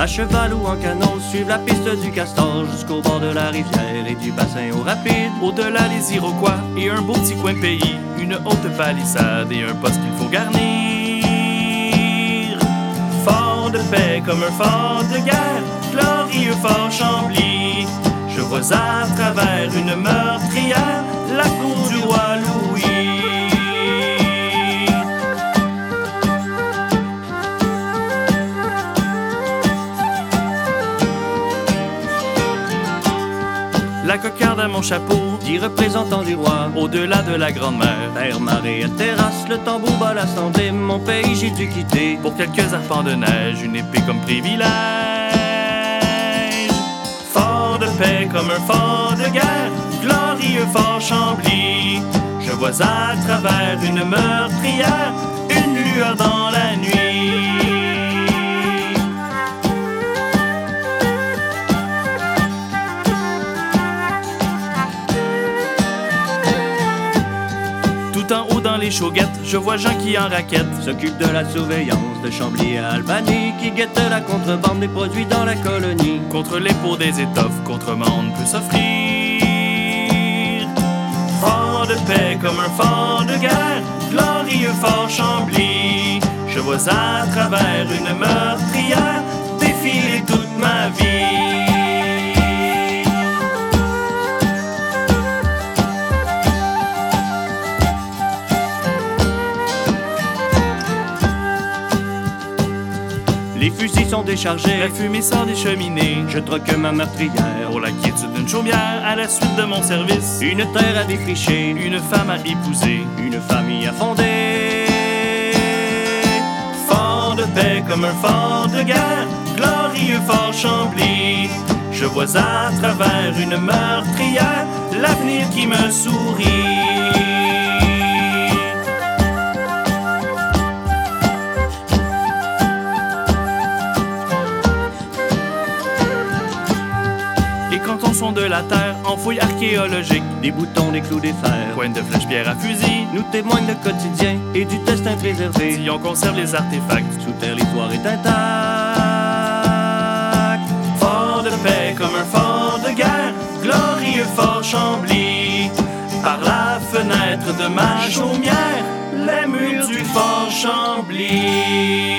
À cheval ou en canot, suivre la piste du Castor jusqu'au bord de la rivière et du bassin au rapide. Au-delà les Iroquois et un beau petit coin de pays, une haute palissade et un poste qu'il faut garnir. Fort de paix comme un fort de guerre, glorieux fort Chambly. Je vois à travers une meurtrière la cour du roi Louis. La cocarde à mon chapeau, dit représentant du roi, au-delà de la grand-mère. terre, marée et terrasse, le tambour bat l'assemblée, mon pays j'ai dû quitter. Pour quelques arpents de neige, une épée comme privilège. Fort de paix comme un fort de guerre, glorieux fort Chambly. Je vois à travers une meurtrière, une lueur dans la nuit. Tout en haut dans les chauguettes, je vois Jean qui en raquette s'occupe de la surveillance de Chambly à Albany, qui guette la contrebande des produits dans la colonie. Contre les pots des étoffes, contrebande peut s'offrir. Fort de paix comme un fort de guerre, glorieux fort Chambly. Je vois à travers une meurtrière défiler toute ma vie. Les fusils sont déchargés, La fumée sort des cheminées. je troque ma meurtrière Pour la quiétude d'une chaumière, à la suite de mon service, une terre à défricher, une femme à épouser. une famille à fonder. Fort de paix comme un fort de guerre, glorieux fort Chambly. Je vois à travers une meurtrière l'avenir qui me sourit. Et quand on sonde de la terre en fouille archéologique, Des boutons, des clous, des fers, pointe de flèche, pierre à fusil, nous témoignent le quotidien et du destin préservé. si on conserve les artefacts. Sous terre, l'histoire est intacte. Fort de paix comme un fort de guerre, glorieux fort Chambly. Par la fenêtre de ma chaumière, les murs du fort Chambly.